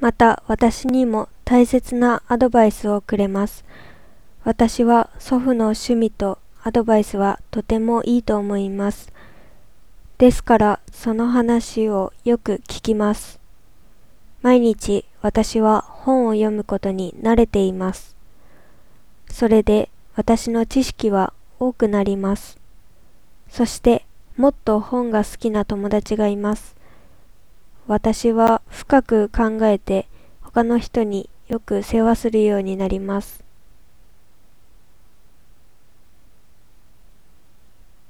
また私にも大切なアドバイスをくれます。私は祖父の趣味とアドバイスはとてもいいと思います。ですからその話をよく聞きます。毎日私は本を読むことに慣れています。それで私の知識は多くなります。そしてもっと本が好きな友達がいます。私は深く考えて他の人によく世話するようになります。